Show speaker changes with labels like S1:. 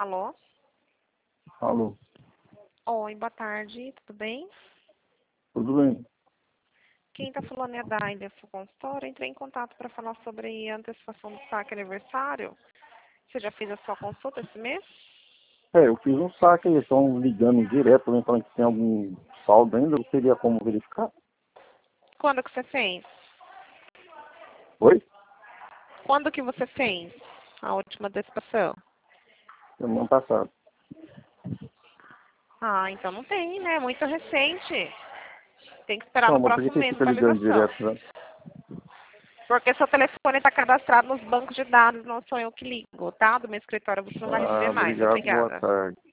S1: Alô?
S2: Alô,
S1: Oi, boa tarde, tudo bem?
S2: tudo bem?
S1: Quem está falando é a Daília, sua consultora. Entrei em contato para falar sobre a antecipação do saque aniversário. Você já fez a sua consulta esse mês?
S2: Eu fiz um saque, eles estão ligando direto, né, falando que tem algum saldo ainda, não teria como verificar?
S1: Quando que você fez?
S2: Oi?
S1: Quando que você fez a última antecipação?
S2: Semana passada.
S1: Ah, então não tem, né? Muito recente. Tem que esperar
S2: Não,
S1: no
S2: mas por que
S1: próximo
S2: que
S1: mês a
S2: fica ligando
S1: atualização.
S2: direto, né?
S1: Porque seu telefone está cadastrado nos bancos de dados, não sou eu que ligo, tá? Do meu escritório você não vai receber
S2: Ah,
S1: mais.
S2: obrigado, boa
S1: Obrigada.
S2: tarde.